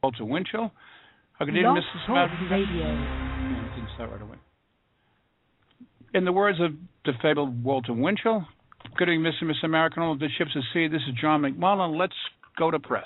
Walter Winchell. Good evening, Mrs. Talk Smith. Radio. Didn't start right away. In the words of the fabled Walter Winchell, good evening, Mr. and Miss American, all of the ships at sea. This is John McMullen. Let's go to press.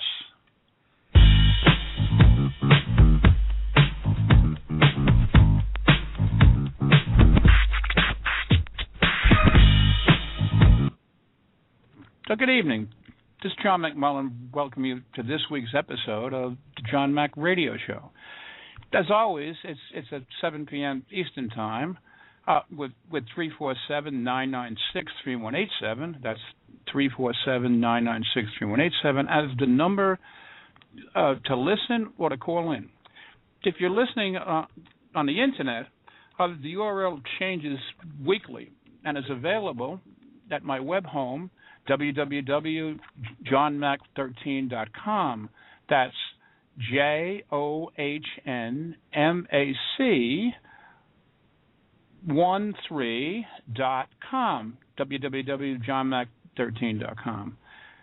So good evening. This is John McMullen. Welcome you to this week's episode of the John Mac Radio Show. As always, it's at 7 p.m. Eastern Time with 347-996-3187. That's 347-996-3187 as the number to listen or to call in. If you're listening on the Internet, the URL changes weekly and is available at my web home, www.johnmac13.com. That's JOHNMAC13.com. www.johnmac13.com.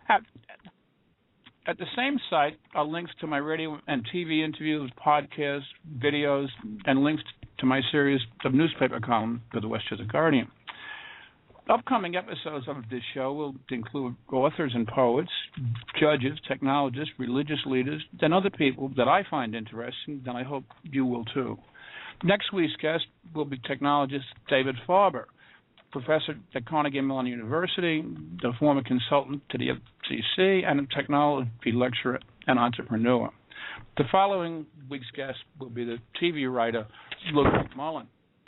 At the same site are links to my radio and TV interviews, podcasts, videos, and links to my series of newspaper columns for the Westchester Guardian. Upcoming episodes of this show will include authors and poets, judges, technologists, religious leaders, and other people that I find interesting, and I hope you will too. Next week's guest will be technologist David Farber, professor at Carnegie Mellon University, the former consultant to the FCC, and a technology lecturer and entrepreneur. The following week's guest will be the TV writer Luke McMullen.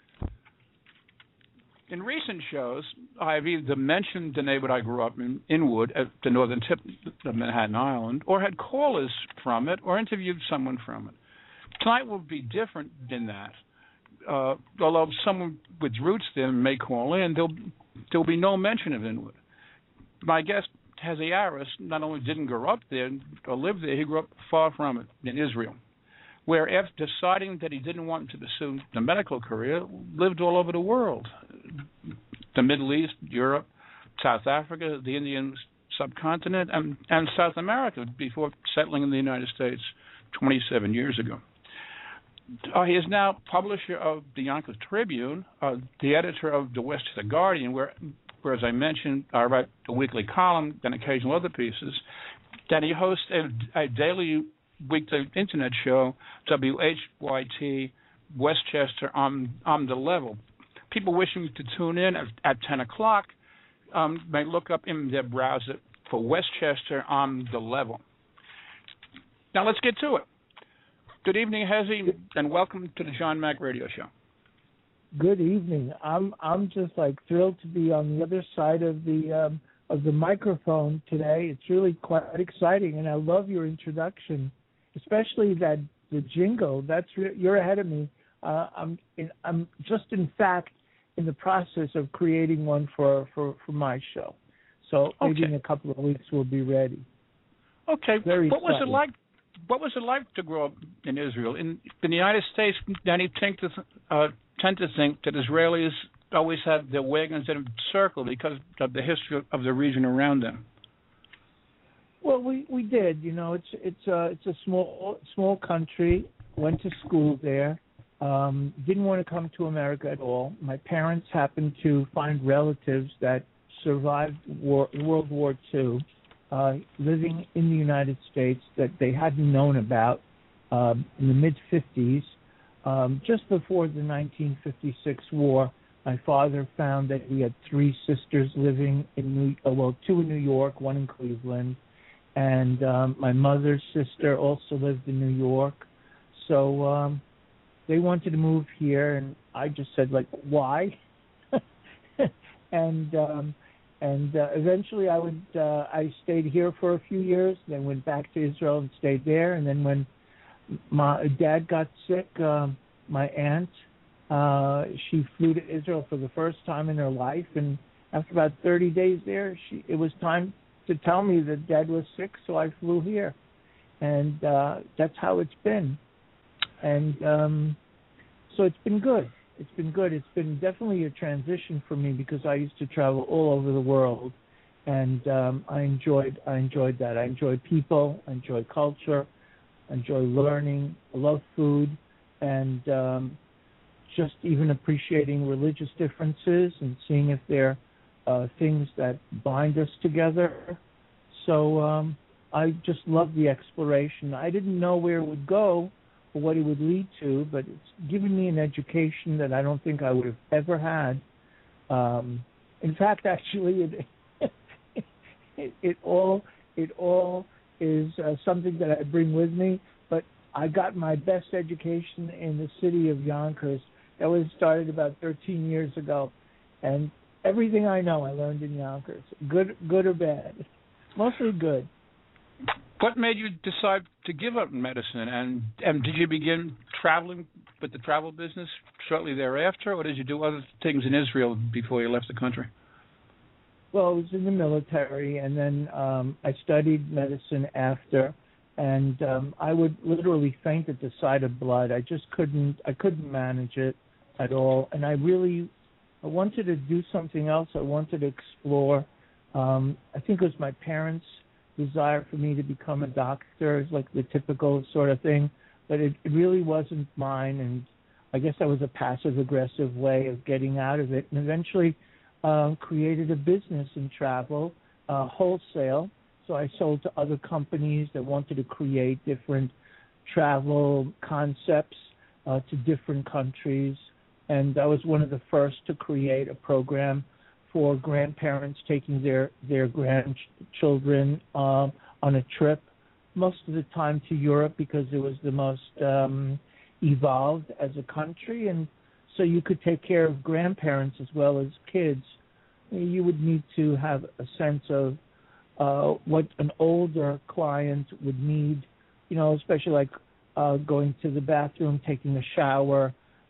In recent shows, I have either mentioned the neighborhood I grew up in, Inwood, at the northern tip of Manhattan Island, or had callers from it, or interviewed someone from it. Tonight will be different than that. Although someone with roots there may call in, there'll be no mention of Inwood. My guest, Hezi Aris, not only didn't grow up there or live there, he grew up far from it in Israel, where after deciding that he didn't want to pursue the medical career, lived all over the world. The Middle East, Europe, South Africa, the Indian subcontinent, and South America before settling in the United States 27 years ago. He is now publisher of the Yonkers Tribune, the editor of the Westchester Guardian, where, as I mentioned, I write a weekly column and occasional other pieces. Then he hosts a daily weekly internet show, WHYT Westchester on the Level. People wishing to tune in at 10 o'clock may look up in their browser for Westchester on the Level. Now let's get to it. Good evening, Hezi, and welcome to the John Mac Radio Show. Good evening. I'm just like thrilled to be on the other side of the microphone today. It's really quite exciting, and I love your introduction, especially that the jingle. You're ahead of me. I'm just in fact in the process of creating one for my show. So maybe in a couple of weeks we'll be ready. Okay. Very what was exciting. it like? What was it like to grow up in Israel? In the United States, many tend to think that Israelis always have their wagons in a circle because of the history of the region around them. Well, we did. You know, it's a small country. Went to school there. Didn't want to come to America at all. My parents happened to find relatives that survived World War II, living in the United States that they hadn't known about in the mid-'50s. Just before the 1956 war, my father found that he had three sisters living in two in New York, one in Cleveland, and my mother's sister also lived in New York. So they wanted to move here, and I just said, like, why? and eventually I stayed here for a few years, then went back to Israel and stayed there. And then when my dad got sick, my aunt, she flew to Israel for the first time in her life, and after about 30 days there, it was time to tell me that Dad was sick, so I flew here. And that's how it's been. And so it's been good. It's been good. It's been definitely a transition for me because I used to travel all over the world, and I enjoyed that. I enjoyed people. I enjoyed culture. I enjoy learning. I love food, and just even appreciating religious differences and seeing if there are things that bind us together. So I just love the exploration. I didn't know where it would go or what it would lead to, but it's given me an education that I don't think I would have ever had. In fact, actually, it all is something that I bring with me. But I got my best education in the city of Yonkers. That was started about 13 years ago, and everything I know I learned in Yonkers, good or bad, mostly good. What made you decide to give up medicine, and did you begin traveling with the travel business shortly thereafter, or did you do other things in Israel before you left the country? Well, I was in the military, and then I studied medicine after, and I would literally faint at the sight of blood. I couldn't manage it at all, and I wanted to do something else. I wanted to explore. I think it was my parents' desire for me to become a doctor. It's like the typical sort of thing, but it really wasn't mine, and I guess that was a passive-aggressive way of getting out of it, and eventually created a business in travel, wholesale. So I sold to other companies that wanted to create different travel concepts to different countries, and I was one of the first to create a program for grandparents taking their grandchildren on a trip, most of the time to Europe because it was the most evolved as a country, and so you could take care of grandparents as well as kids. You would need to have a sense of what an older client would need, especially like going to the bathroom, taking a shower,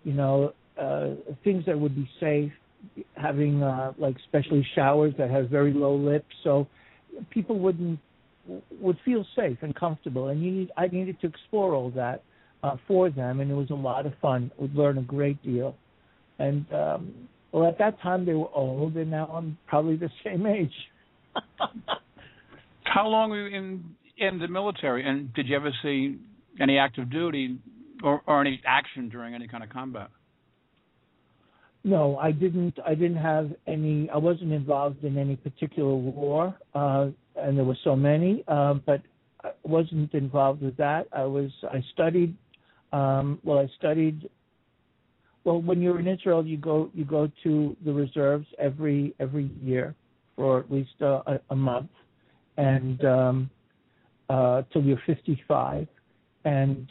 things that would be safe, having like especially showers that have very low lips, so people would feel safe and comfortable. And I needed to explore all that for them, and it was a lot of fun. I would learn a great deal. And well, at that time they were old, and now I'm probably the same age. How long were you in the military, and did you ever see any active duty or any action during any kind of combat? No, I didn't have any. I wasn't involved in any particular war, and there were so many, but I wasn't involved with that. I studied. Well, when you're in Israel, you go to the reserves every year for at least a month, and till you're 55, and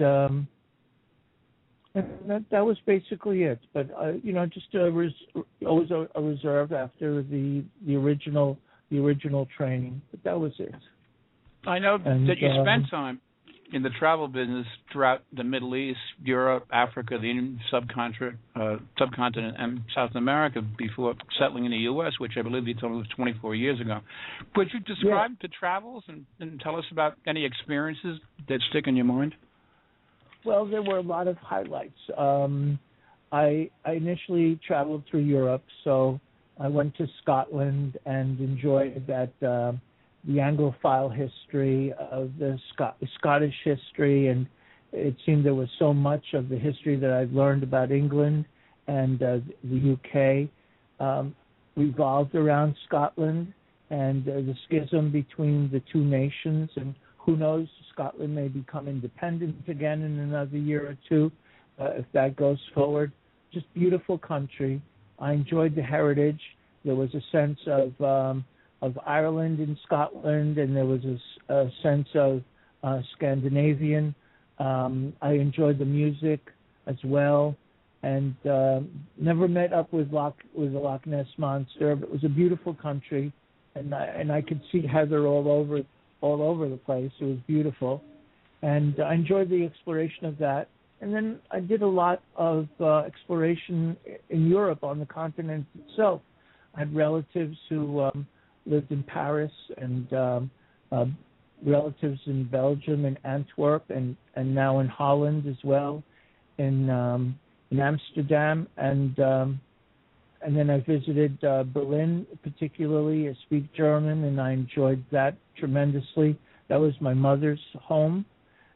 that was basically it. But just always a reserve after the original training. But that was it. I know that you spent time in the travel business throughout the Middle East, Europe, Africa, the Indian subcontinent, and South America before settling in the U.S., which I believe you told me was 24 years ago. Would you describe the travels and tell us about any experiences that stick in your mind? Well, there were a lot of highlights. I initially traveled through Europe, so I went to Scotland and enjoyed that the Anglophile history of the Scottish history, and it seemed there was so much of the history that I'd learned about England and the UK revolved around Scotland and the schism between the two nations, and who knows, Scotland may become independent again in another year or two if that goes forward. Just beautiful country. I enjoyed the heritage. There was a sense of Ireland in Scotland, and there was a sense of Scandinavian. I enjoyed the music as well, and never met up with the Loch Ness Monster, but it was a beautiful country, and I could see heather all over the place. It was beautiful, and I enjoyed the exploration of that. And then I did a lot of exploration in Europe on the continent itself. I had relatives who lived in Paris and relatives in Belgium and Antwerp and now in Holland as well, in Amsterdam, and then I visited Berlin particularly. I speak German, and I enjoyed that tremendously. That was my mother's home,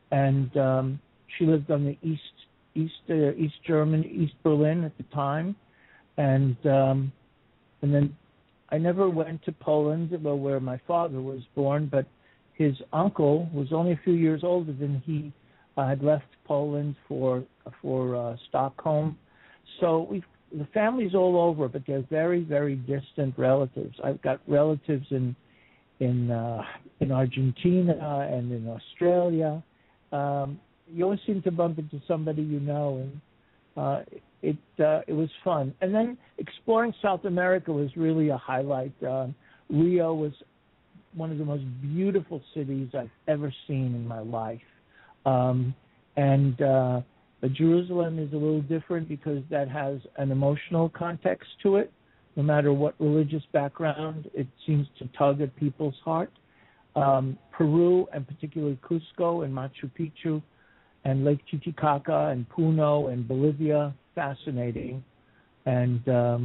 and she lived on the East German, East Berlin at the time, and then I never went to Poland, where my father was born, but his uncle was only a few years older than he had left Poland for Stockholm. So the family's all over, but they're very, very distant relatives. I've got relatives in Argentina and in Australia. You always seem to bump into somebody you know, and it was fun. And then exploring South America was really a highlight. Rio was one of the most beautiful cities I've ever seen in my life. But Jerusalem is a little different because that has an emotional context to it. No matter what religious background, it seems to tug at people's heart. Peru, and particularly Cusco and Machu Picchu and Lake Titicaca and Puno and Bolivia, fascinating. And,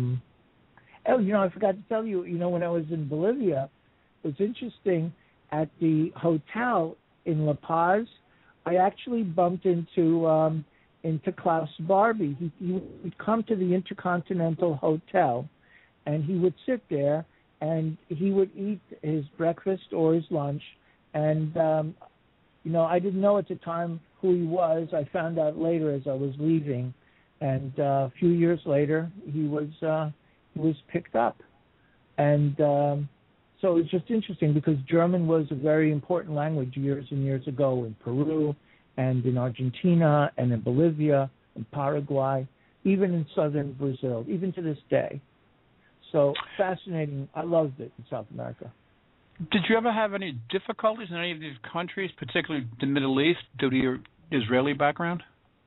I forgot to tell you, when I was in Bolivia, it was interesting, at the hotel in La Paz, I actually bumped into Klaus Barbie. He would come to the Intercontinental Hotel, and he would sit there, and he would eat his breakfast or his lunch. And, I didn't know at the time who he was. I found out later as I was leaving. And a few years later, he was picked up. And so it's just interesting because German was a very important language years and years ago in Peru and in Argentina and in Bolivia and Paraguay, even in southern Brazil, even to this day. So fascinating. I loved it in South America. Did you ever have any difficulties in any of these countries, particularly the Middle East, due to your Israeli background?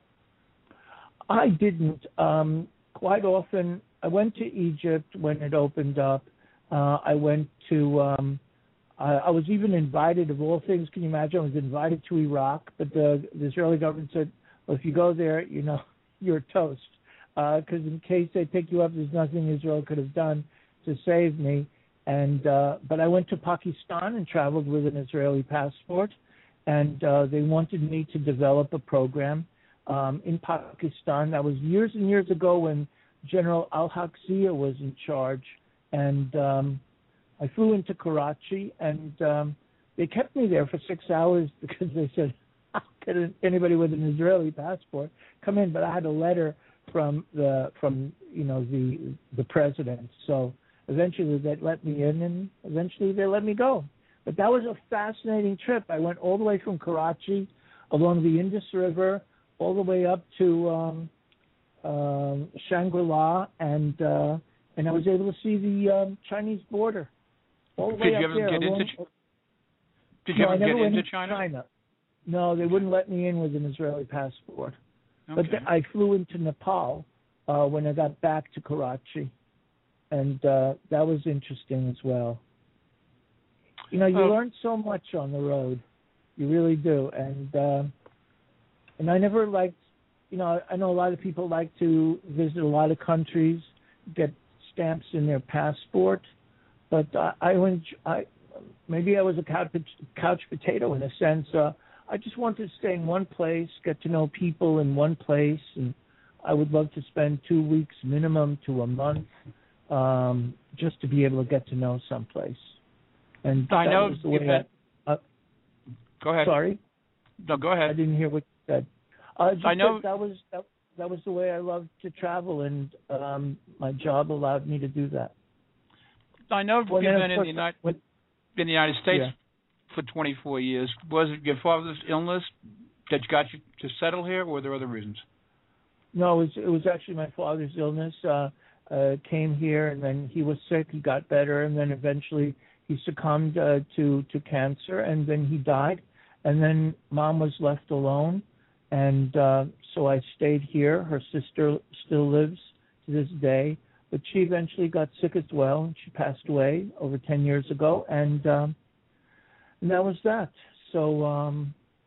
I didn't. Quite often, I went to Egypt when it opened up. I went to, I was even invited, of all things, can you imagine? I was invited to Iraq, but the Israeli government said, well, if you go there, you're toast. Because in case they pick you up, there's nothing Israel could have done to save me. And but I went to Pakistan and traveled with an Israeli passport, and they wanted me to develop a program in Pakistan. That was years and years ago when General Al-Haqzia was in charge, and I flew into Karachi, and they kept me there for 6 hours because they said, how can anybody with an Israeli passport come in? But I had a letter from the president, so eventually they let me in, and eventually they let me go. But that was a fascinating trip. I went all the way from Karachi along the Indus River all the way up to Shangri-La, and I was able to see the Chinese border all the way up there. Did you ever get into China? No, they wouldn't let me in with an Israeli passport. Okay. But I flew into Nepal when I got back to Karachi, and that was interesting as well. You learn so much on the road, you really do. And I never liked, I know a lot of people like to visit a lot of countries, get stamps in their passport, but maybe I was a couch potato in a sense. I just wanted to stay in one place, get to know people in one place, and I would love to spend 2 weeks minimum to a month just to be able to get to know someplace. And I know was the way go ahead. Sorry? No, go ahead. I didn't hear what you said. I know that was the way I loved to travel, and my job allowed me to do that. I know you've been in the United States for 24 years. Was it your father's illness that got you to settle here, or were there other reasons? No, it was actually my father's illness. Came here, and then he was sick. He got better, and then eventually he succumbed to cancer, and then he died. And then Mom was left alone, and so I stayed here. Her sister still lives to this day, but she eventually got sick as well, and she passed away over 10 years ago, and that was that. So,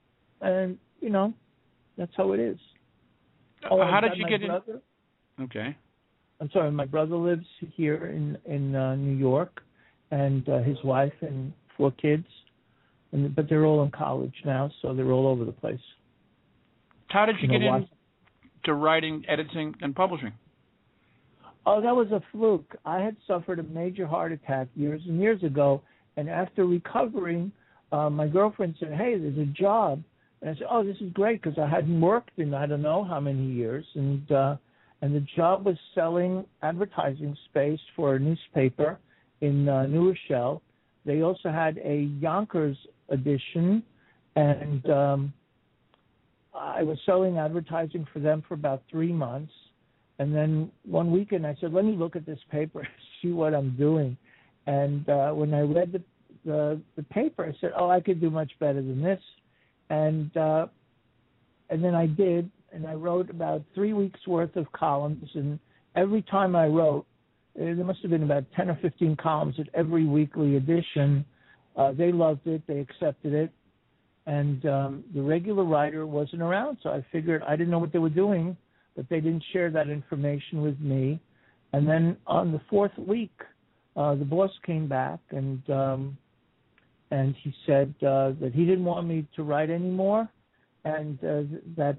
that's how it is. How did you get in? Okay. I'm sorry, my brother lives here in New York, and his wife and 4 kids. but they're all in college now, so they're all over the place. How did you get into writing, editing, and publishing? Oh, that was a fluke. I had suffered a major heart attack years and years ago, and after recovering, my girlfriend said, "Hey, there's a job." And I said, "Oh, this is great," because I hadn't worked in I don't know how many years, and the job was selling advertising space for a newspaper in New Rochelle. They also had a Yonkers edition, and I was selling advertising for them for about 3 months. And then one weekend I said, "Let me look at this paper, see what I'm doing." And when I read the paper, I said, "Oh, I could do much better than this." And then I did, and I wrote about 3 weeks worth of columns. And every time I wrote, there must have been about 10 or 15 columns at every weekly edition. They loved it, they accepted it, and the regular writer wasn't around. So I figured I didn't know what they were doing, but they didn't share that information with me. And then on the 4th week, the boss came back and he said that he didn't want me to write anymore, and that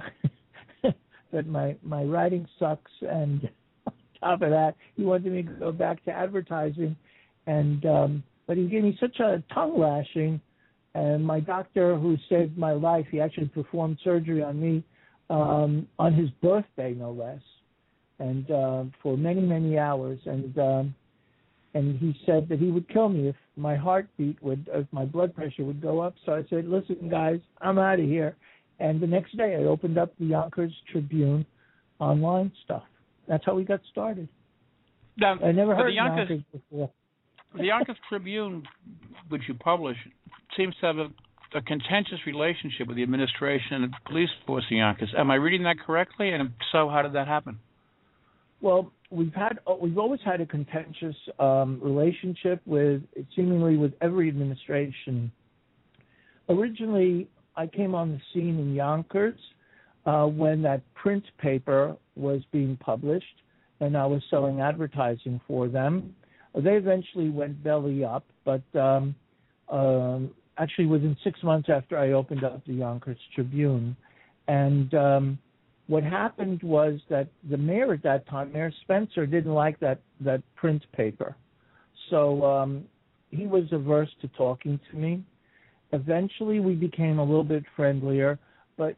that my writing sucks. And on top of that, he wanted me to go back to advertising. And but he gave me such a tongue lashing. And my doctor, who saved my life, he actually performed surgery on me on his birthday, no less, and for many, many hours. And he said that he would kill me if my heartbeat if my blood pressure would go up. So I said, "Listen, guys, I'm out of here." And the next day I opened up the Yonkers Tribune online stuff. That's how we got started. Now, I never heard of Yonkers before. The Yonkers Tribune, which you publish, seems to have a contentious relationship with the administration and the police force in Yonkers. Am I reading that correctly? And if so, how did that happen? Well, we've always had a contentious relationship seemingly with every administration. Originally, I came on the scene in Yonkers when that print paper was being published, and I was selling advertising for them. They eventually went belly up, but actually within 6 months after I opened up the Yonkers Tribune. And what happened was that the mayor at that time, Mayor Spencer, didn't like that print paper. So he was averse to talking to me. Eventually we became a little bit friendlier, but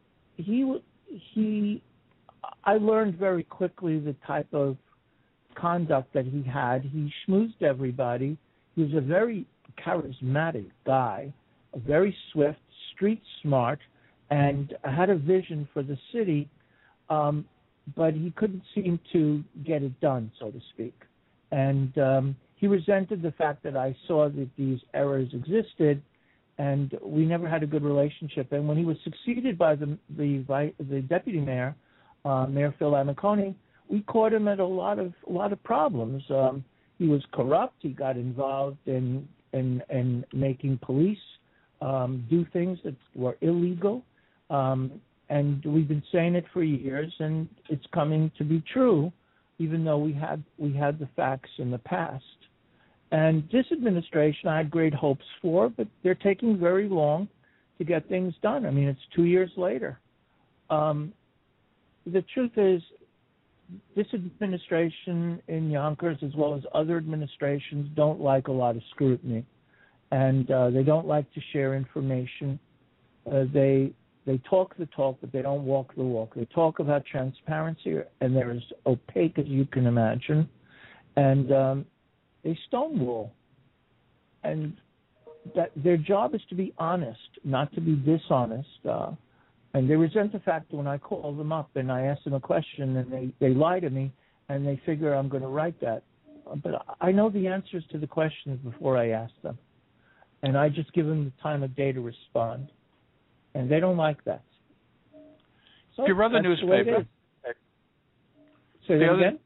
I learned very quickly the type of conduct that he had. He schmoozed everybody. He was a very charismatic guy, very swift, street smart, and had a vision for the city, but he couldn't seem to get it done, so to speak. And he resented the fact that I saw that these errors existed, and we never had a good relationship. And when he was succeeded by the deputy mayor, Mayor Phil Amicone, we caught him at a lot of problems. He was corrupt. He got involved in making police do things that were illegal. And we've been saying it for years, and it's coming to be true, even though we had the facts in the past. And this administration I had great hopes for, but they're taking very long to get things done. I mean, it's 2 years later. The truth is, this administration in Yonkers, as well as other administrations, don't like a lot of scrutiny, and they don't like to share information. They talk the talk, but they don't walk the walk. They talk about transparency, and they're as opaque as you can imagine, and they stonewall. And that their job is to be honest, not to be dishonest. And they resent the fact that when I call them up and I ask them a question and they lie to me and they figure I'm going to write that. But I know the answers to the questions before I ask them. And I just give them the time of day to respond. And they don't like that. So your other newspaper. Say that again?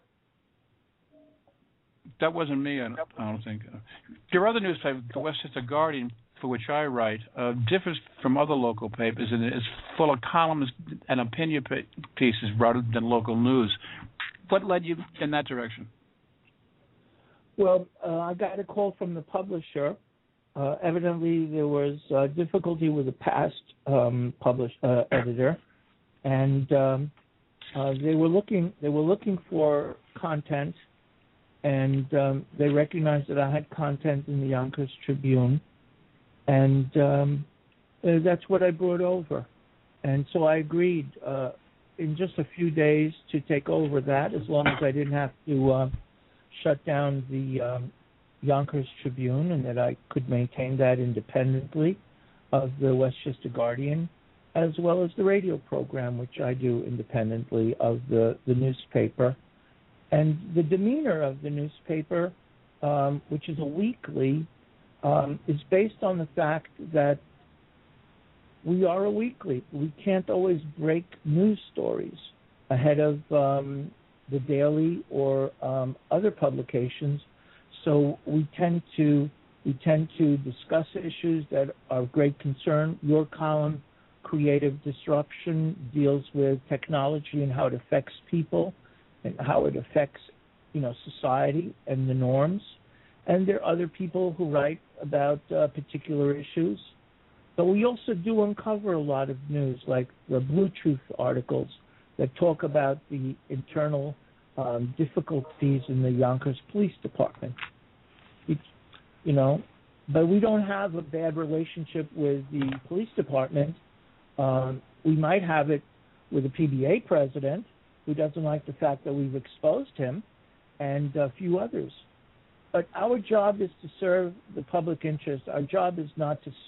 That wasn't me, I don't think. Your other newspaper, the Westchester Guardian, for which I write, differs from other local papers and is full of columns and opinion pieces rather than local news. What led you in that direction? Well, I got a call from the publisher evidently there was difficulty with a past published editor, and they were looking for content, and they recognized that I had content in the Yonkers Tribune, and that's what I brought over. And so I agreed in just a few days to take over that, as long as I didn't have to shut down the Yonkers Tribune, and that I could maintain that independently of the Westchester Guardian, as well as the radio program, which I do independently of the newspaper. And the demeanor of the newspaper, which is a weekly, is based on the fact that we are a weekly. We can't always break news stories ahead of the Daily or other publications. So we tend to discuss issues that are of great concern. Your column, Creative Disruption, deals with technology and how it affects people and how it affects, society and the norms. And there are other people who write about particular issues. But we also do uncover a lot of news, like the Blue Truth articles that talk about the internal difficulties in the Yonkers Police Department. But we don't have a bad relationship with the police department. We might have it with the PBA president, who doesn't like the fact that we've exposed him, and a few others. But our job is to serve the public interest. Our job is not to,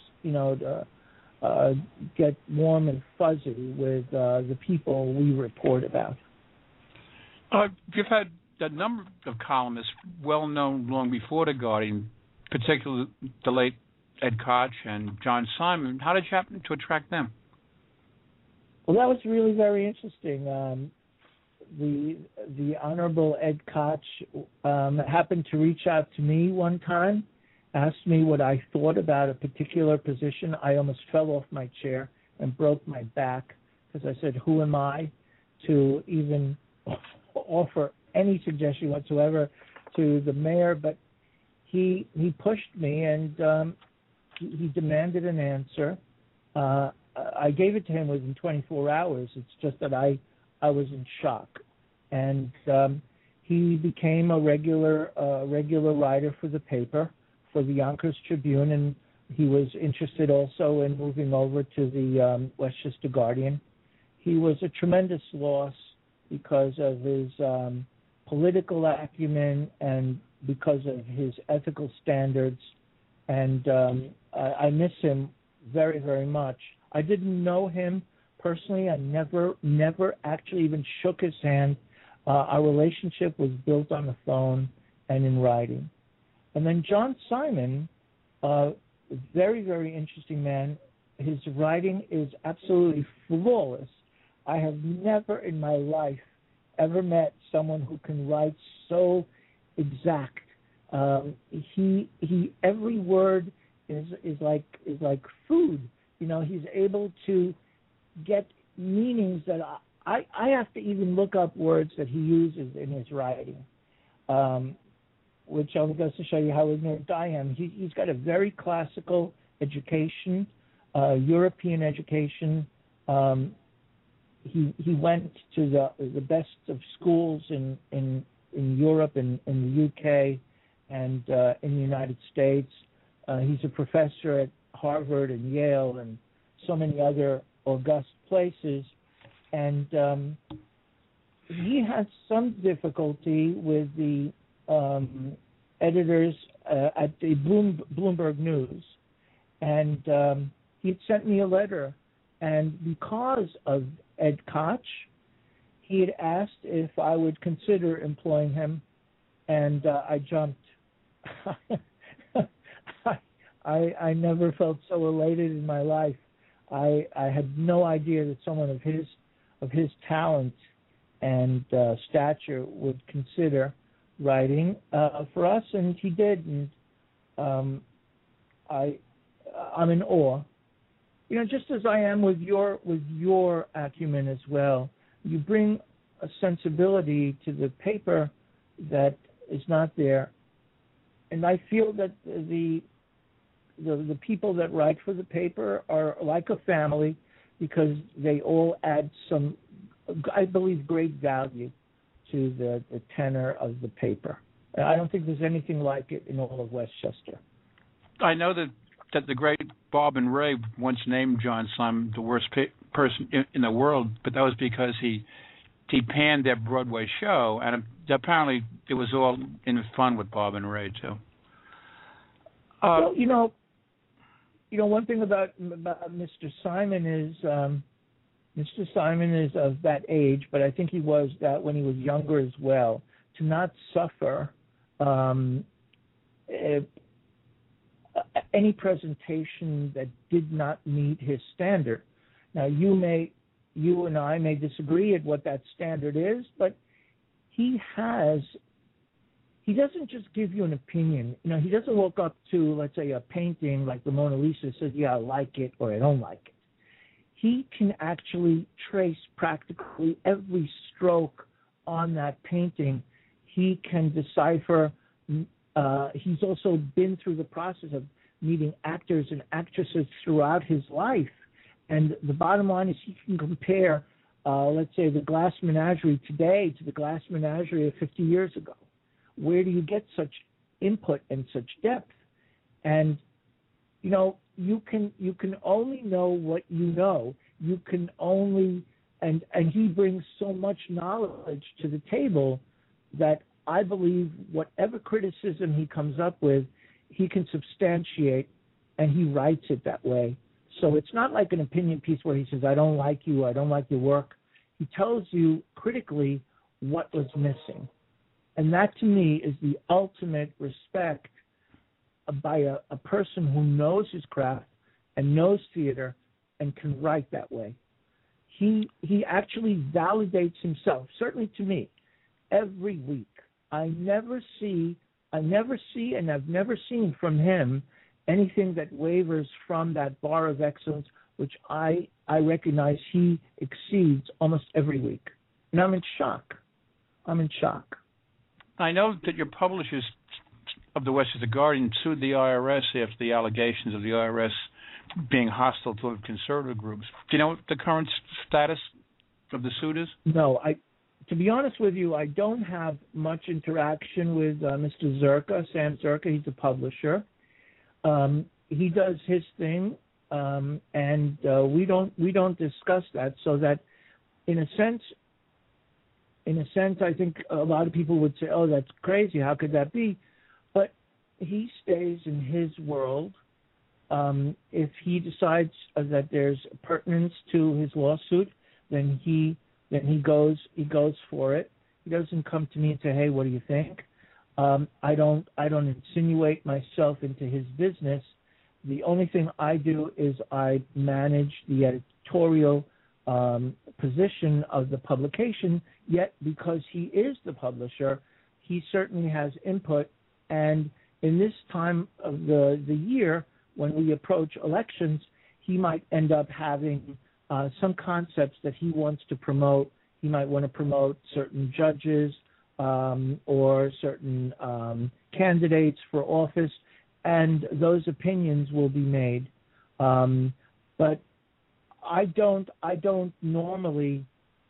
get warm and fuzzy with the people we report about. You've had a number of columnists well known long before the Guardian, particularly the late Ed Koch and John Simon. How did you happen to attract them? Well, that was really very interesting. The Honorable Ed Koch happened to reach out to me one time, asked me what I thought about a particular position. I almost fell off my chair and broke my back because I said, who am I to even offer any suggestion whatsoever to the mayor? But he pushed me, and he demanded an answer. I gave it to him within 24 hours. It's just that I was in shock. And he became a regular writer for the paper, for the Yonkers Tribune, and he was interested also in moving over to the Westchester Guardian. He was a tremendous loss because of his political acumen and because of his ethical standards, and I miss him very, very much. I didn't know him personally. I never actually even shook his hand. Our relationship was built on the phone and in writing. And then John Simon, very, very interesting man. His writing is absolutely flawless. I have never in my life ever met someone who can write so exact. He every word is like food. He's able to get meanings that I have to even look up words that he uses in his writing, which only goes to show you how ignorant I am. He's got a very classical education, European education. He went to the best of schools in Europe and in the UK and in the United States. He's a professor at Harvard and Yale and so many other august places. And he had some difficulty with the editors at the Bloomberg News. And he had sent me a letter. And because of Ed Koch, he had asked if I would consider employing him, and I jumped. I never felt so elated in my life. I had no idea that someone of his talent and stature would consider writing for us, and he did. And I'm in awe. Just as I am with your acumen as well. You bring a sensibility to the paper that is not there, and I feel that the the people that write for the paper are like a family because they all add some, I believe, great value to the tenor of the paper. I don't think there's anything like it in all of Westchester. I know that the great Bob and Ray once named John Simon the worst person in the world, but that was because he panned their Broadway show, and apparently it was all in fun with Bob and Ray too. Well, one thing about Mr. Simon is Mr. Simon is of that age, but I think he was that when he was younger as well. To not suffer any presentation that did not meet his standard. Now, you and I may disagree at what that standard is, but he doesn't just give you an opinion. He doesn't walk up to, let's say, a painting like the Mona Lisa and says, yeah, I like it or I don't like it. He can actually trace practically every stroke on that painting. He can decipher. He's also been through the process of meeting actors and actresses throughout his life. And the bottom line is he can compare, let's say, the Glass Menagerie today to the Glass Menagerie of 50 years ago. Where do you get such input and such depth? And, you can only know what you know. You can only, and he brings so much knowledge to the table that I believe whatever criticism he comes up with, he can substantiate, and he writes it that way. So it's not like an opinion piece where he says, I don't like you, I don't like your work. He tells you critically what was missing. And that, to me, is the ultimate respect by a person who knows his craft and knows theater and can write that way. He actually validates himself, certainly to me, every week. I never see, and I've never seen from him anything that wavers from that bar of excellence, which I recognize he exceeds almost every week. And I'm in shock. I know that your publishers of the Westchester Guardian sued the IRS after the allegations of the IRS being hostile to conservative groups. Do you know what the current status of the suit is? No, to be honest with you, I don't have much interaction with Mr. Zerka, Sam Zerka. He's a publisher. He does his thing, and we don't discuss that. So that, in a sense, I think a lot of people would say, "Oh, that's crazy. How could that be?" But he stays in his world. If he decides that there's pertinence to his lawsuit, then he goes for it. He doesn't come to me and say, "Hey, what do you think?" I don't insinuate myself into his business. The only thing I do is I manage the editorial position of the publication. Yet, because he is the publisher, he certainly has input. And in this time of the year, when we approach elections, he might end up having some concepts that he wants to promote. He might want to promote certain judges or certain candidates for office, and those opinions will be made. But I don't normally,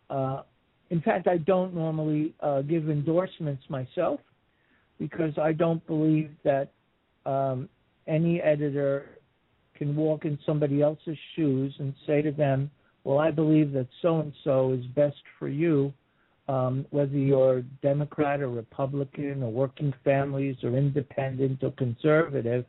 in fact, I don't normally give endorsements myself, because I don't believe that any editor can walk in somebody else's shoes and say to them, well, I believe that so-and-so is best for you, whether you're Democrat or Republican or working families or independent or conservative.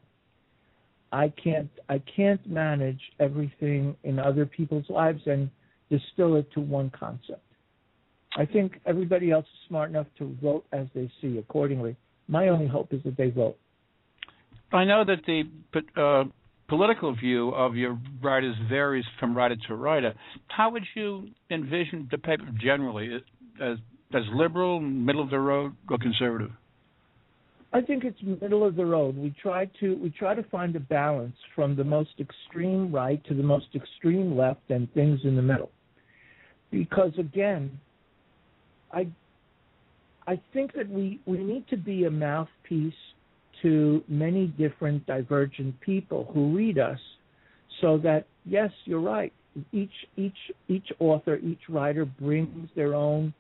I can't manage everything in other people's lives and distill it to one concept. I think everybody else is smart enough to vote as they see accordingly. My only hope is that they vote. I know that the political view of your writers varies from writer to writer. How would you envision the paper generally, as liberal, middle of the road, or conservative? I think it's middle of the road. We try to find a balance from the most extreme right to the most extreme left and things in the middle. Because again, I think that we need to be a mouthpiece to many different divergent people who read us, so that, yes, you're right. Each author, each writer brings their own,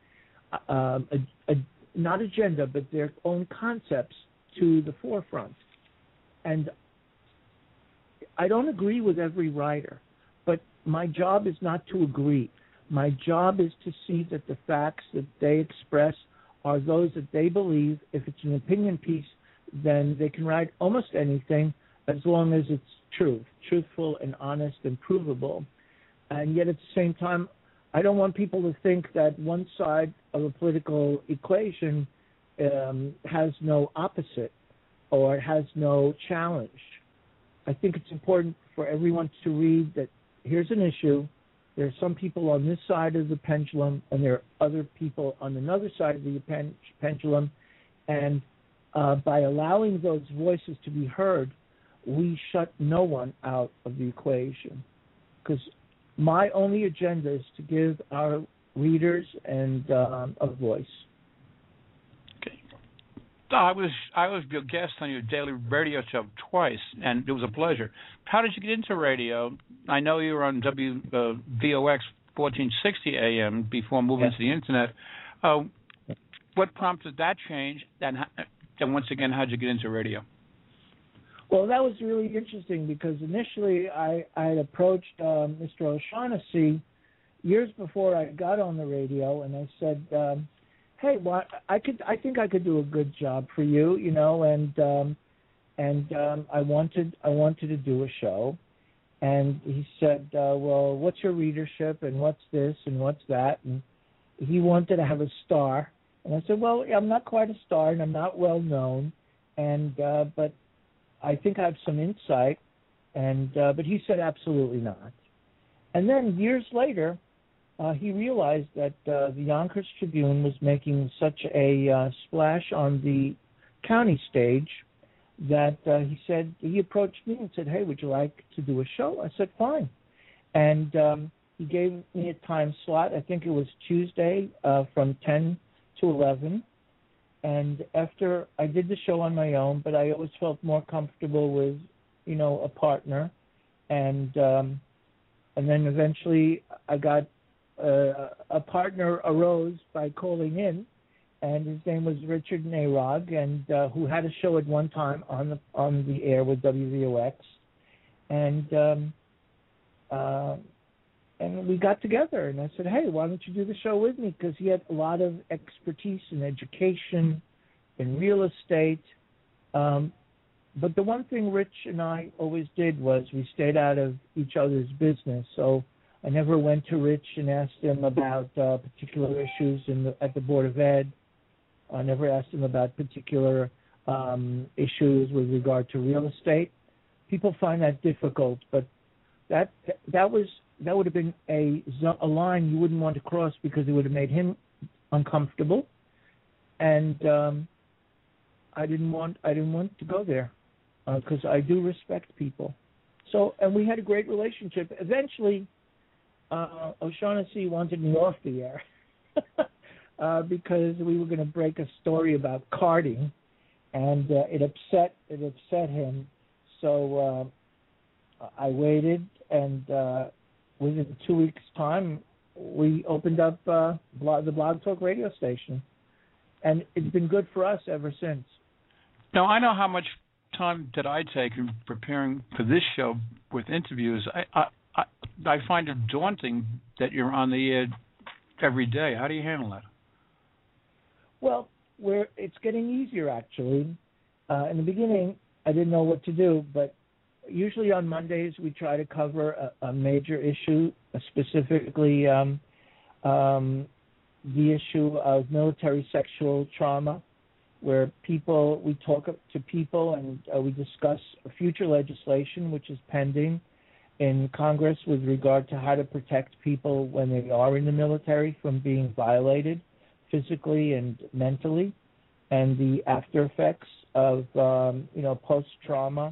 not agenda, but their own concepts to the forefront. And I don't agree with every writer, but my job is not to agree. My job is to see that the facts that they express are those that they believe. If it's an opinion piece, then they can write almost anything as long as it's truthful and honest and provable. And yet at the same time, I don't want people to think that one side of a political equation has no opposite or has no challenge. I think it's important for everyone to read that here's an issue. There are some people on this side of the pendulum, and there are other people on another side of the pendulum. And by allowing those voices to be heard, we shut no one out of the equation. Because my only agenda is to give our readers and a voice. Okay. I was your guest on your daily radio show twice, and it was a pleasure. How did you get into radio? I know you were on VOX 1460 AM before moving to the internet. What prompted that change? And once again, how did you get into radio? Well, that was really interesting because initially I had approached Mr. O'Shaughnessy years before I got on the radio, and I said, "Hey, I think I could do a good job for you, you know," and I wanted to do a show, and he said, "Well, what's your readership, and what's this, and what's that?" And he wanted to have a star, and I said, "Well, I'm not quite a star, and I'm not well known, and but I think I have some insight," and but he said absolutely not. And then years later, he realized that the Yonkers Tribune was making such a splash on the county stage that he approached me and said, "Hey, would you like to do a show?" I said, "Fine," and he gave me a time slot. I think it was Tuesday from 10 to 11. And after I did the show on my own, but I always felt more comfortable with, you know, a partner, and then eventually I got a partner arose by calling in, and his name was Richard Narog, and who had a show at one time on the air with WVOX, and we got together, and I said, "Hey, why don't you do the show with me?" Because he had a lot of expertise in education, in real estate. But the one thing Rich and I always did was we stayed out of each other's business. So I never went to Rich and asked him about particular issues at the Board of Ed. I never asked him about particular issues with regard to real estate. People find that difficult, but that would have been a line you wouldn't want to cross because it would have made him uncomfortable, and I didn't want to go there because I do respect people. So, and we had a great relationship. Eventually, O'Shaughnessy wanted me off the air because we were going to break a story about carding, and it upset him. So I waited, and within 2 weeks' time, we opened up the Blog Talk radio station, and it's been good for us ever since. Now, I know how much time did I take in preparing for this show with interviews. I find it daunting that you're on the air every day. How do you handle that? Well, it's getting easier, actually. In the beginning, I didn't know what to do, but usually on Mondays we try to cover a major issue, specifically the issue of military sexual trauma, where we talk to people and we discuss future legislation which is pending in Congress with regard to how to protect people when they are in the military from being violated physically and mentally, and the after effects of post-trauma,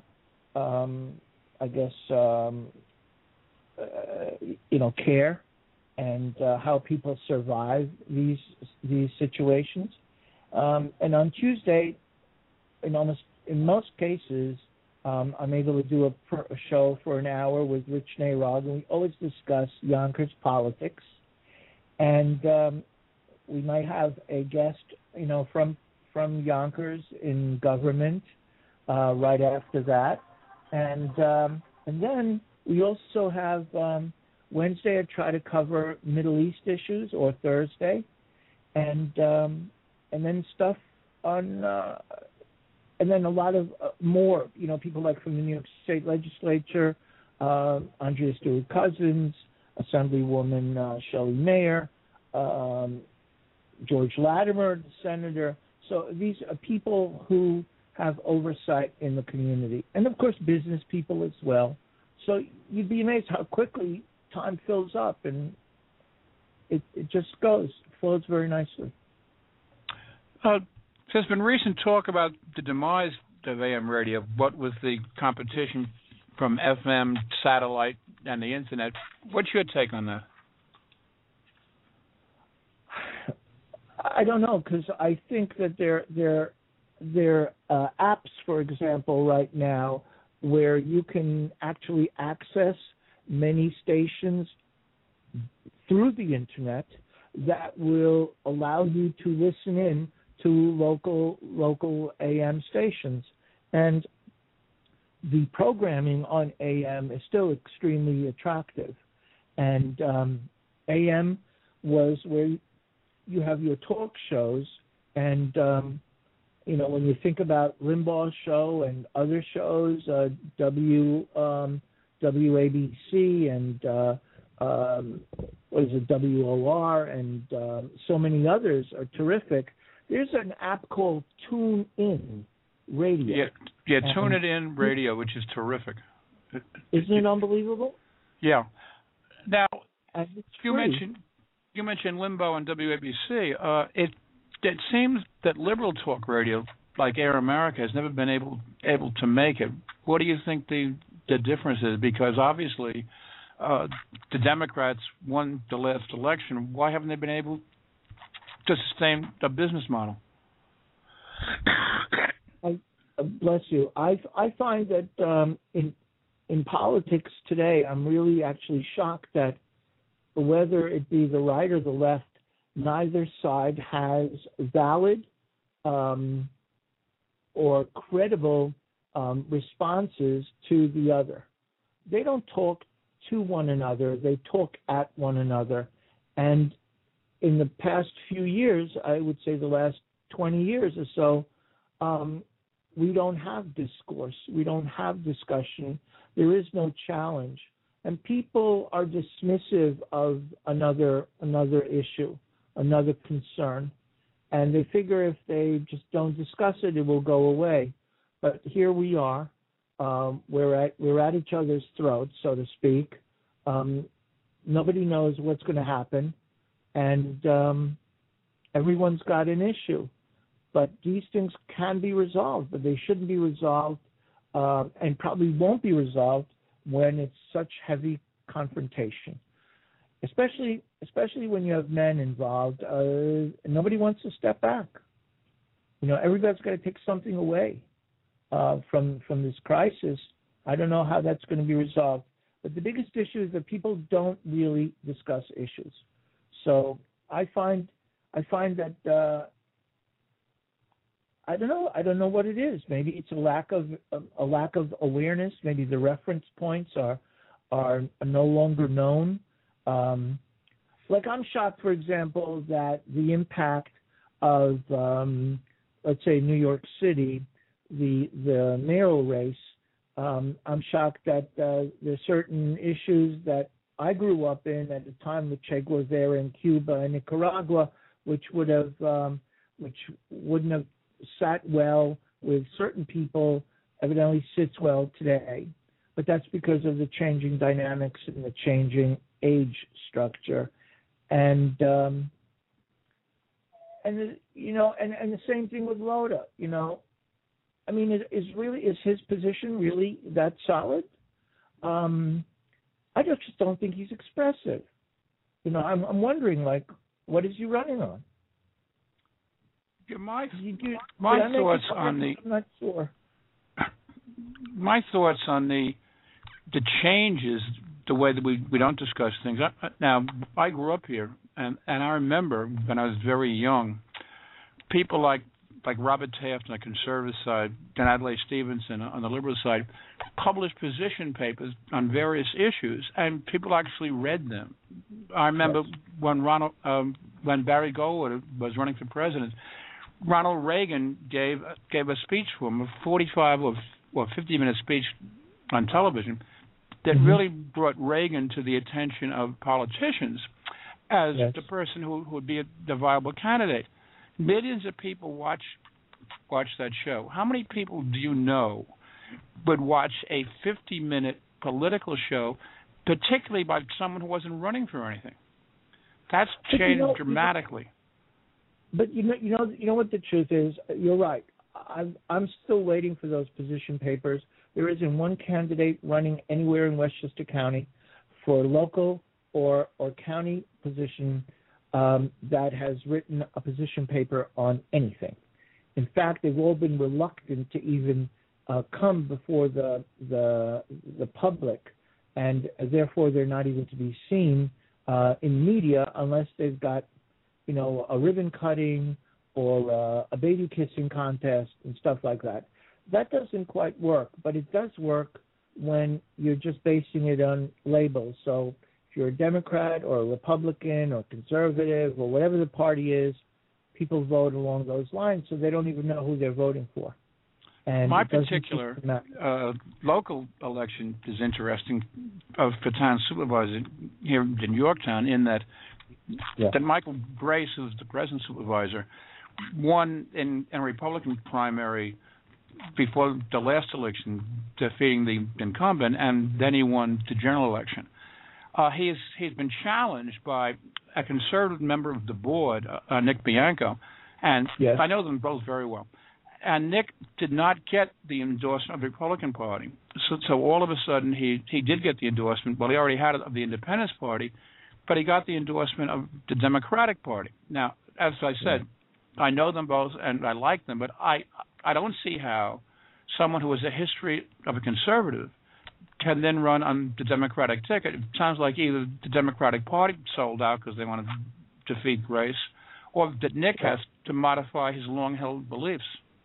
care, and how people survive these situations. And on Tuesday, in almost in most cases, I'm able to do a show for an hour with Rich Nayrog, and we always discuss Yonkers politics. And we might have a guest, from Yonkers in government right after that, and then we also have Wednesday I try to cover Middle East issues, or Thursday, and then stuff on. And then a lot of more, people like from the New York State Legislature, Andrea Stewart-Cousins, Assemblywoman Shelley Mayer, George Latimer, the senator. So these are people who have oversight in the community. And, of course, business people as well. So you'd be amazed how quickly time fills up, and it just goes. It flows very nicely. There's been recent talk about the demise of AM radio. What with the competition from FM, satellite, and the Internet. What's your take on that? I don't know, because I think that there are apps, for example, right now where you can actually access many stations through the Internet that will allow you to listen in to local AM stations. And the programming on AM is still extremely attractive. And AM was where you have your talk shows, and when you think about Limbaugh's show and other shows, WABC and WOR and so many others are terrific. There's an app called TuneIn Radio. Yeah, TuneIn Radio, which is terrific. Isn't it unbelievable? Yeah. Now, you free. mentioned Limbaugh and WABC. It seems that liberal talk radio, like Air America, has never been able to make it. What do you think the difference is? Because obviously, the Democrats won the last election. Why haven't they been able to sustain a business model? Bless you. I find that in politics today, I'm really actually shocked that whether it be the right or the left, neither side has valid or credible responses to the other. They don't talk to one another. They talk at one another. And in the past few years, I would say the last 20 years or so, we don't have discourse. We don't have discussion. There is no challenge. And people are dismissive of another issue, another concern. And they figure if they just don't discuss it, it will go away. But here we are. We're at each other's throats, so to speak. Nobody knows what's going to happen. And everyone's got an issue. But these things can be resolved, but they shouldn't be resolved and probably won't be resolved when it's such heavy confrontation, especially when you have men involved. Nobody wants to step back. Everybody's got to take something away from this crisis. I don't know how that's going to be resolved. But the biggest issue is that people don't really discuss issues. So I find that I don't know what it is. Maybe it's a lack of awareness. Maybe the reference points are no longer known. Like I'm shocked, for example, that the impact of let's say New York City, the mayoral race. I'm shocked that there's certain issues that I grew up in at the time with Che Guevara in Cuba and Nicaragua, which wouldn't have sat well with certain people, evidently sits well today. But that's because of the changing dynamics and the changing age structure. And the same thing with Lota, I mean, is his position really that solid? I just don't think he's expressive. I'm wondering, what is he running on? My thoughts on the. I'm not sure. my thoughts on the changes, the way that we don't discuss things. Now, I grew up here, and I remember when I was very young, people like Robert Taft on the conservative side, and Adlai Stevenson on the liberal side, published position papers on various issues, and people actually read them. I remember when Barry Goldwater was running for president, Ronald Reagan gave a speech for him, a 45 or 50-minute speech on television that really brought Reagan to the attention of politicians as the person who would be the viable candidate. Millions of people watch that show. How many people do you know would watch a 50-minute political show, particularly by someone who wasn't running for anything? That's changed dramatically. But you know what the truth is. You're right. I'm still waiting for those position papers. There isn't one candidate running anywhere in Westchester County for local or county position that has written a position paper on anything. In fact, they've all been reluctant to even come before the public, and therefore they're not even to be seen in media unless they've got, a ribbon cutting or a baby kissing contest and stuff like that. That doesn't quite work, but it does work when you're just basing it on labels. So if you're a Democrat or a Republican or conservative or whatever the party is, people vote along those lines, so they don't even know who they're voting for. And my particular local election is interesting for town supervisor here in Yorktown, in that that Michael Grace, who's the present supervisor, won in a Republican primary before the last election, defeating the incumbent, and then he won the general election. He's been challenged by a conservative member of the board, Nick Bianco, and I know them both very well. And Nick did not get the endorsement of the Republican Party. So all of a sudden he did get the endorsement. Well, he already had it of the Independence Party, but he got the endorsement of the Democratic Party. Now, as I said, I know them both and I like them, but I don't see how someone who has a history of a conservative can then run on the Democratic ticket. It sounds like either the Democratic Party sold out because they want to defeat Grace, or that Nick has to modify his long-held beliefs.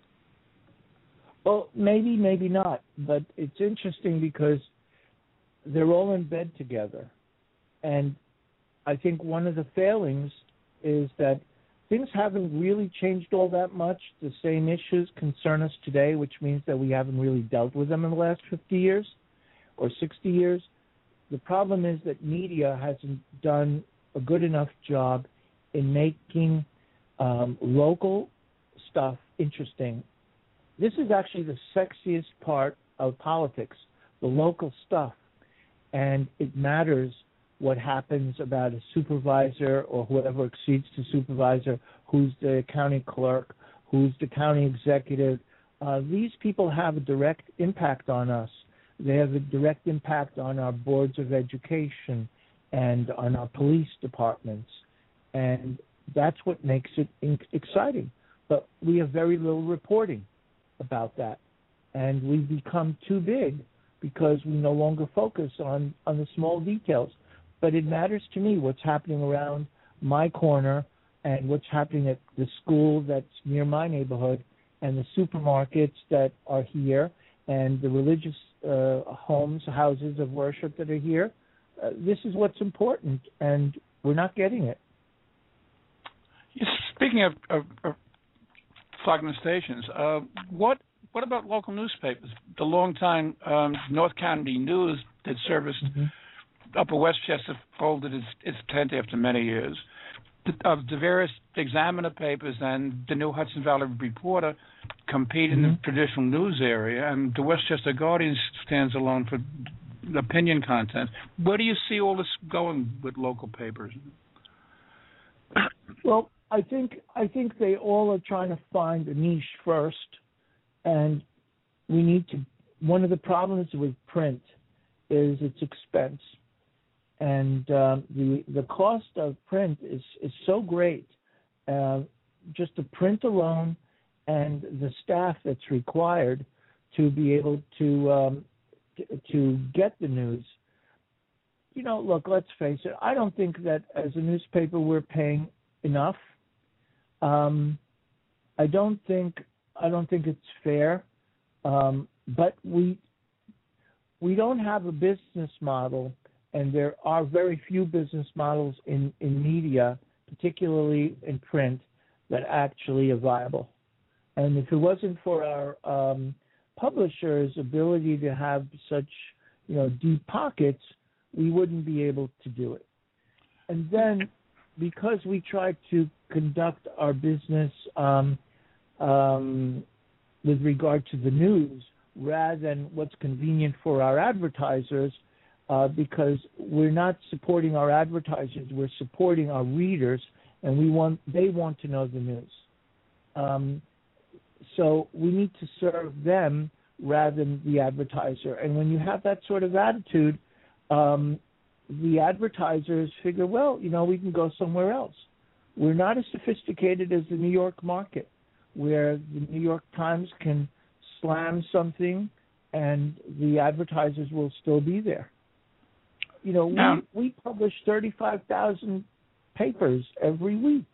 Well, maybe not, but it's interesting because they're all in bed together. And I think one of the failings is that things haven't really changed all that much. The same issues concern us today, which means that we haven't really dealt with them in the last 50 years or 60 years. The problem is that media hasn't done a good enough job in making local stuff interesting. This is actually the sexiest part of politics, the local stuff. And it matters what happens about a supervisor or whoever exceeds the supervisor, who's the county clerk, who's the county executive. These people have a direct impact on us. They have a direct impact on our boards of education and on our police departments. And that's what makes it exciting. But we have very little reporting about that. And we've become too big because we no longer focus on the small details. But it matters to me what's happening around my corner and what's happening at the school that's near my neighborhood and the supermarkets that are here and the religious houses of worship that are here. This is what's important, and we're not getting it. Speaking of flagging stations, what about local newspapers? The longtime North County News that serviced Upper Westchester folded its tent after many years. The various Examiner papers and the New Hudson Valley Reporter compete in the traditional news area, and the Westchester Guardian stands alone for opinion content. Where do you see all this going with local papers? Well, I think they all are trying to find a niche first, and we need to. One of the problems with print is its expense. And the cost of print is so great. Just the print alone and the staff that's required to be able to get the news. Look, let's face it. I don't think that as a newspaper we're paying enough. I don't think it's fair. But we don't have a business model, and there are very few business models in media, particularly in print, that actually are viable. And if it wasn't for our publishers' ability to have such, deep pockets, we wouldn't be able to do it. And then, because we try to conduct our business with regard to the news, rather than what's convenient for our advertisers, because we're not supporting our advertisers, we're supporting our readers, and they want to know the news. So we need to serve them rather than the advertiser. And when you have that sort of attitude, the advertisers figure, well, we can go somewhere else. We're not as sophisticated as the New York market, where the New York Times can slam something and the advertisers will still be there. We publish 35,000 papers every week.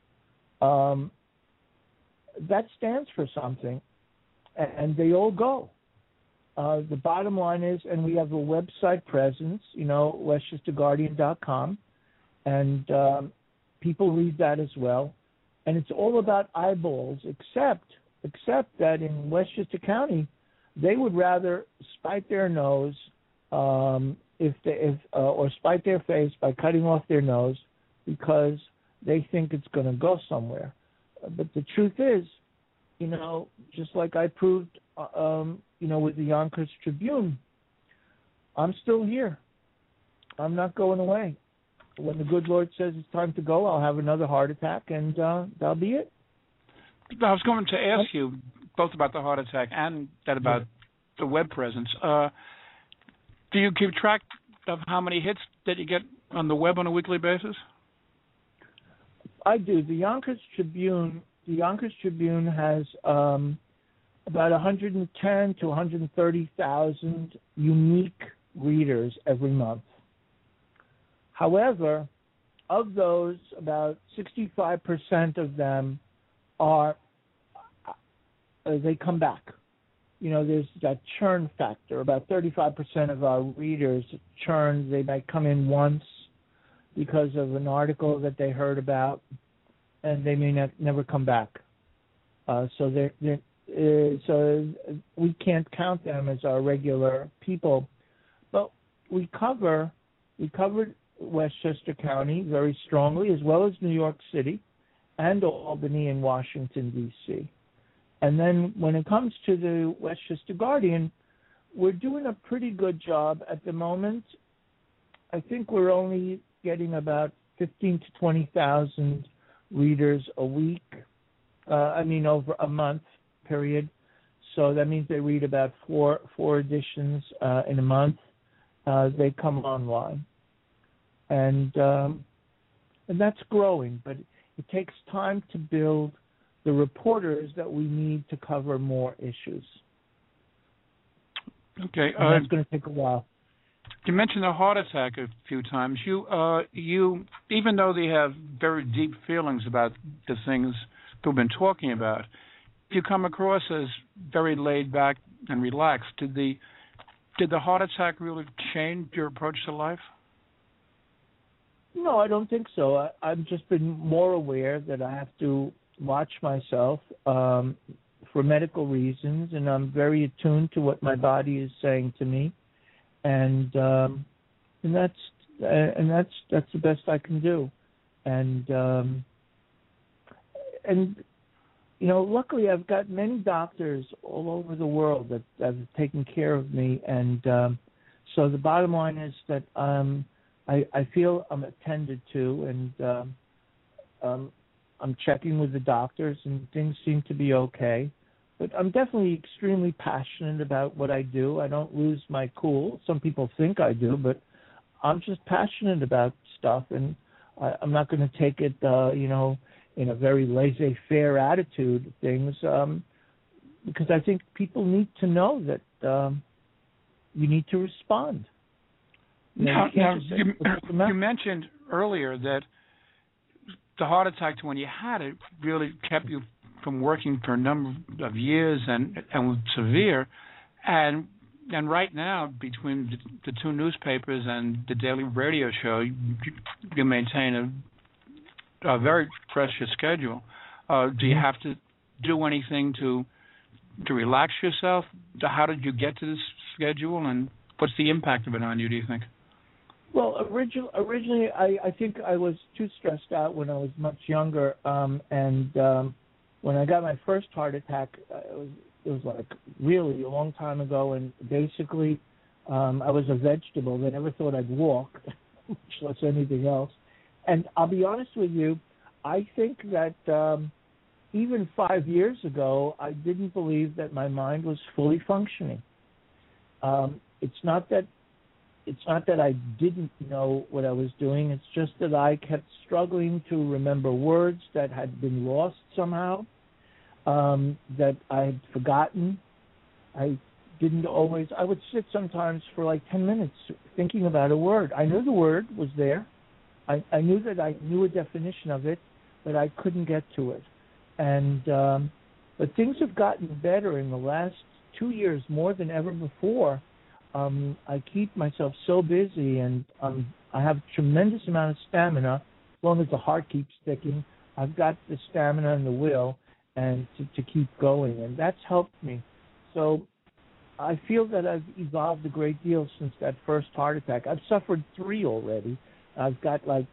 That stands for something, and they all go. The bottom line is, and we have a website presence, WestchesterGuardian.com, and people read that as well. And it's all about eyeballs, except that in Westchester County, they would rather spite their nose or spite their face by cutting off their nose because they think it's going to go somewhere. But the truth is, just like I proved, with the Yonkers Tribune, I'm still here. I'm not going away. When the good Lord says it's time to go, I'll have another heart attack, and that'll be it. I was going to ask you both about the heart attack and that about the web presence. Do you keep track of how many hits that you get on the web on a weekly basis? I do. The Yonkers Tribune has about 110 to 130,000 unique readers every month. However, of those, about 65% of them they come back. There's that churn factor. About 35% of our readers churn. They might come in once because of an article that they heard about, and they may never come back. So we can't count them as our regular people. But we covered Westchester County very strongly, as well as New York City and Albany and Washington, D.C. And then when it comes to the Westchester Guardian, we're doing a pretty good job at the moment. I think we're only getting about 15 to 20,000 readers a week, over a month period. So that means they read about four editions in a month. They come online. And that's growing, but it takes time to build the reporters that we need to cover more issues. Okay. And that's going to take a while. You mentioned a heart attack a few times. You, even though they have very deep feelings about the things we've been talking about, you come across as very laid back and relaxed. Did the heart attack really change your approach to life? No, I don't think so. I've just been more aware that I have to watch myself for medical reasons, and I'm very attuned to what my body is saying to me, and that's the best I can do, and luckily I've got many doctors all over the world that have taken care of me, and so the bottom line is that I feel I'm attended to, and I'm checking with the doctors, and things seem to be okay. But I'm definitely extremely passionate about what I do. I don't lose my cool. Some people think I do, but I'm just passionate about stuff, and I'm not going to take it, in a very laissez-faire attitude. Things, because I think people need to know that you need to respond. You mentioned earlier that the heart attack, when you had it, really kept you from working for a number of years and was severe. And right now, between the two newspapers and the daily radio show, you maintain a very precious schedule. Do you have to do anything to relax yourself? How did you get to this schedule, and what's the impact of it on you, do you think? Well, originally, I think I was too stressed out when I was much younger, and when I got my first heart attack, it was like really a long time ago, and basically I was a vegetable. They never thought I'd walk, much less anything else. And I'll be honest with you, I think that even 5 years ago, I didn't believe that my mind was fully functioning. It's not that I didn't know what I was doing. It's just that I kept struggling to remember words that had been lost somehow, that I had forgotten. I would sit sometimes for like 10 minutes thinking about a word. I knew the word was there. I knew that I knew a definition of it, but I couldn't get to it. And but things have gotten better in the last 2 years more than ever before. I keep myself so busy, and I have a tremendous amount of stamina. As long as the heart keeps ticking, I've got the stamina and the will, and to keep going, and that's helped me. So I feel that I've evolved a great deal since that first heart attack. I've suffered 3 already. I've got like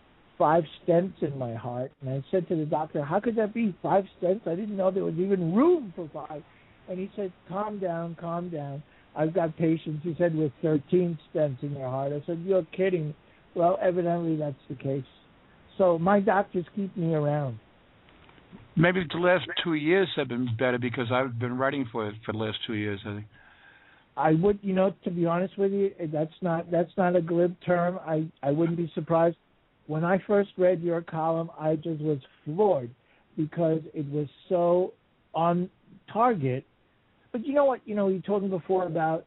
5 stents in my heart, and I said to the doctor, "How could that be 5 stents? I didn't know there was even room for 5." And he said, "Calm down, calm down. I've got patients," he said, "with 13 stents in their heart." I said, "You're kidding." Well, evidently that's the case. So my doctors keep me around. Maybe the last 2 years have been better because I've been writing for the last 2 years, I think. I would, to be honest with you, that's not a glib term. I wouldn't be surprised. When I first read your column, I just was floored because it was so on target. But you know what? You were talking before about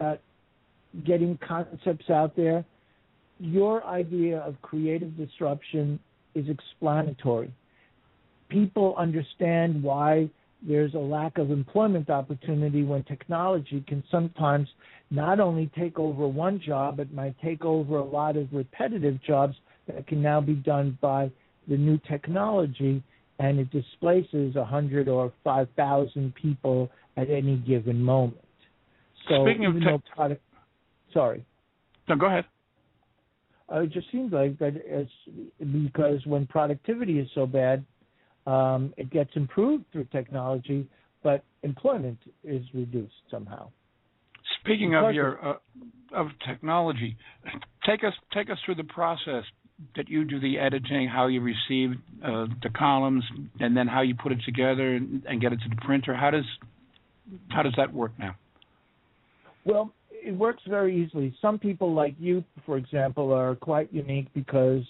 getting concepts out there. Your idea of creative disruption is explanatory. People understand why there's a lack of employment opportunity when technology can sometimes not only take over one job, but might take over a lot of repetitive jobs that can now be done by the new technology, and it displaces 100 or 5,000 people at any given moment. So speaking of sorry. No, go ahead. It just seems like that because when productivity is so bad, it gets improved through technology, but employment is reduced somehow. Speaking of of technology, take us through the process that you do the editing, how you receive the columns, and then how you put it together and get it to the printer. How does that work now? Well, it works very easily. Some people like you, for example, are quite unique because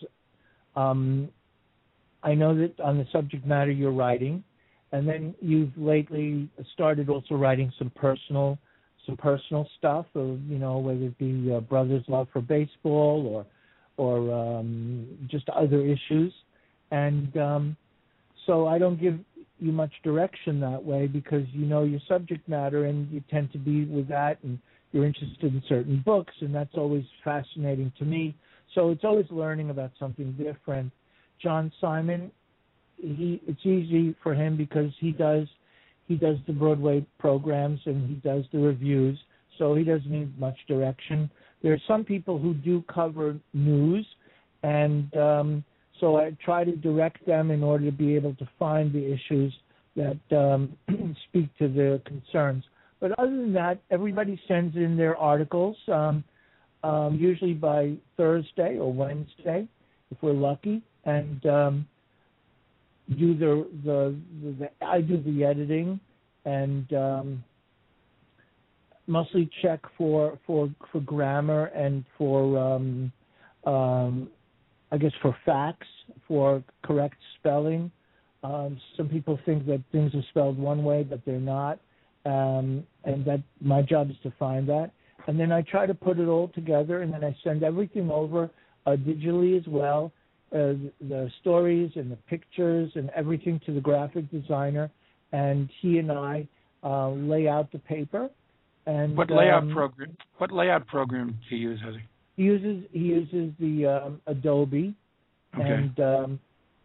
I know that on the subject matter you're writing, and then you've lately started also writing some personal stuff, of, whether it be brother's love for baseball or just other issues. And so I don't give you much direction that way because you know your subject matter and you tend to be with that, and you're interested in certain books, and that's always fascinating to me. So it's always learning about something different. John Simon, it's easy for him because he does the Broadway programs and he does the reviews, so he doesn't need much direction. There are some people who do cover news, and so I try to direct them in order to be able to find the issues that speak to their concerns. But other than that, everybody sends in their articles, usually by Thursday or Wednesday, if we're lucky, and I do the editing and mostly check for grammar and for I guess for facts, for correct spelling, Some people think that things are spelled one way, but they're not, and that my job is to find that. And then I try to put it all together, and then I send everything over digitally as well, the stories and the pictures and everything to the graphic designer, and he and I lay out the paper. And what layout program? What layout program do you use, Hezi? He uses the Adobe, okay.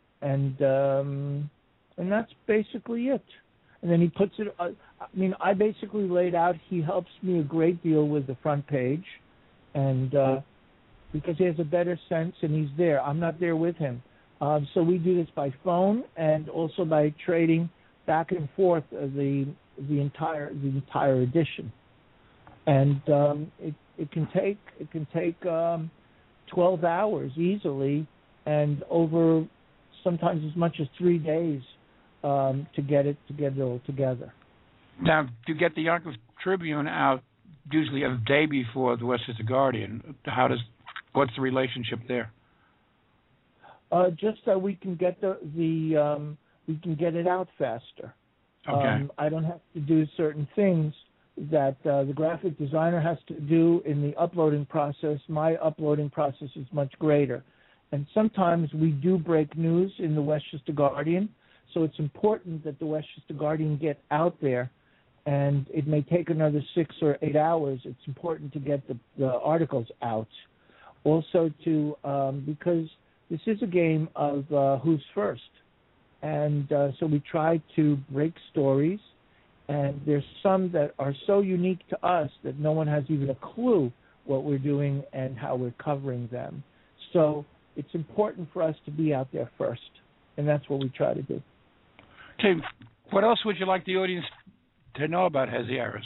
And that's basically it. And then he puts it. I basically laid out. He helps me a great deal with the front page, and because he has a better sense and he's there. I'm not there with him, so we do this by phone and also by trading back and forth the entire edition. And it can take 12 hours easily, and over sometimes as much as 3 days to get it all together. Now, to get the Yonkers Tribune out usually a day before the Westchester Guardian, what's the relationship there? Just so we can get we can get it out faster. Okay. I don't have to do certain things that the graphic designer has to do in the uploading process. My uploading process is much greater. And sometimes we do break news in the Westchester Guardian, so it's important that the Westchester Guardian get out there, and it may take another 6 or 8 hours. It's important to get the articles out. Also because this is a game of who's first. And so we try to break stories, and there's some that are so unique to us that no one has even a clue what we're doing and how we're covering them. So it's important for us to be out there first, and that's what we try to do. Okay, what else would you like the audience to know about Hezi Aris?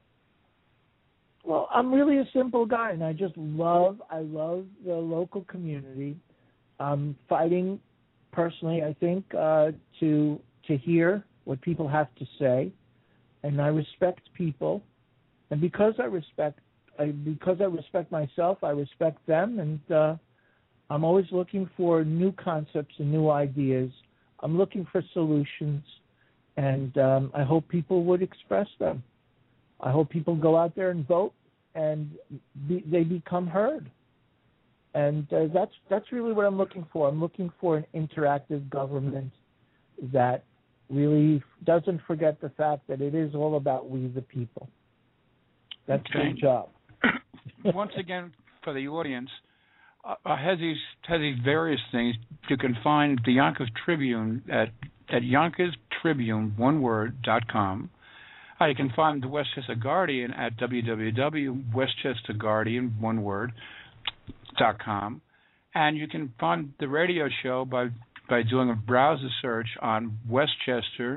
Well, I'm really a simple guy, and I love the local community. I'm fighting personally, I think, to hear what people have to say, and I respect people, and because I respect myself, I respect them, and I'm always looking for new concepts and new ideas. I'm looking for solutions, and I hope people would express them. I hope people go out there and vote, and they become heard. And that's really what I'm looking for. I'm looking for an interactive government that really doesn't forget the fact that it is all about we the people. That's okay. the job. Once again, for the audience, Hezi's various things. You can find the Yonkers Tribune at YonkersTribune, oneword.com. You can find the Westchester Guardian at www.westchesterguardian, oneword.com. And you can find the radio show by doing a browser search on Westchester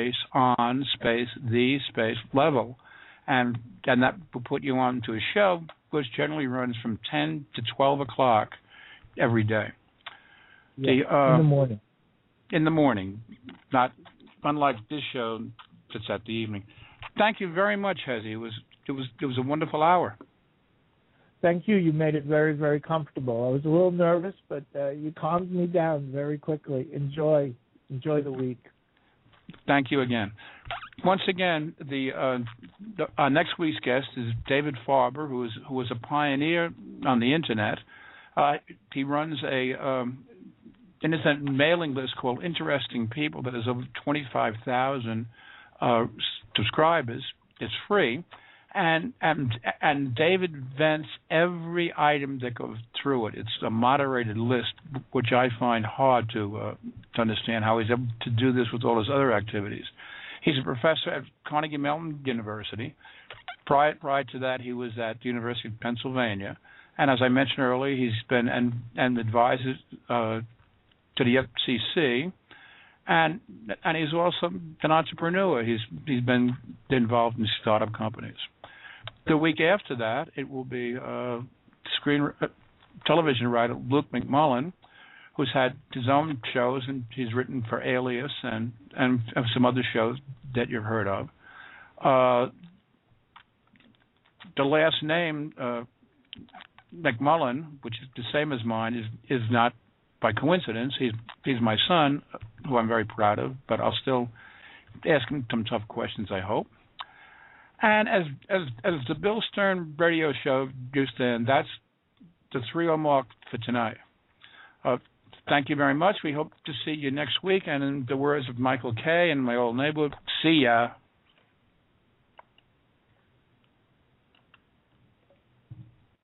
the level. And that will put you on to a show which generally runs from 10 to 12 o'clock every day. Yeah, in the morning. In the morning, not unlike this show that's at the evening. Thank you very much, Hezi. It was a wonderful hour. Thank you. You made it very, very comfortable. I was a little nervous, but you calmed me down very quickly. Enjoy the week. Thank you again. Once again, our next week's guest is David Farber, who was a pioneer on the Internet. He runs a internet mailing list called Interesting People that has over 25,000 subscribers. It's free, and David vents every item that goes through it. It's a moderated list, which I find hard to understand how he's able to do this with all his other activities. He's a professor at Carnegie Mellon University. Prior to that, he was at the University of Pennsylvania, and as I mentioned earlier, he's been and advises to the FCC. And he's also an entrepreneur. He's been involved in startup companies. The week after that, it will be television writer Luke McMullen, who's had his own shows, and he's written for Alias and some other shows that you've heard of. The last name, McMullen, which is the same as mine, is not by coincidence. He's my son, who I'm very proud of, but I'll still ask him some tough questions, I hope. And as the Bill Stern radio show used to end, that's the 3-0 mark for tonight. Thank you very much. We hope to see you next week. And in the words of Michael Kay and my old neighborhood, see ya.